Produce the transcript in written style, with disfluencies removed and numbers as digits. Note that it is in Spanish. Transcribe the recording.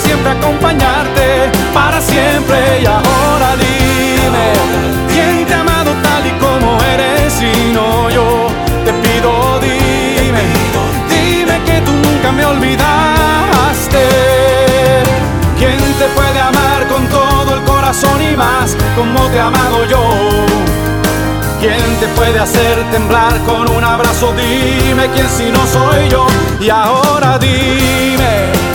siempre acompañarte, para siempre. Y ahora dime, ¿quién te ha amado tal y como eres y no yo? Te pido, dime que tú nunca me olvidaste. ¿Quién te puede amar con todo el corazón y más como te he amado yo? ¿Quién te puede hacer temblar con un abrazo? Dime quién si no soy yo. Y ahora dime,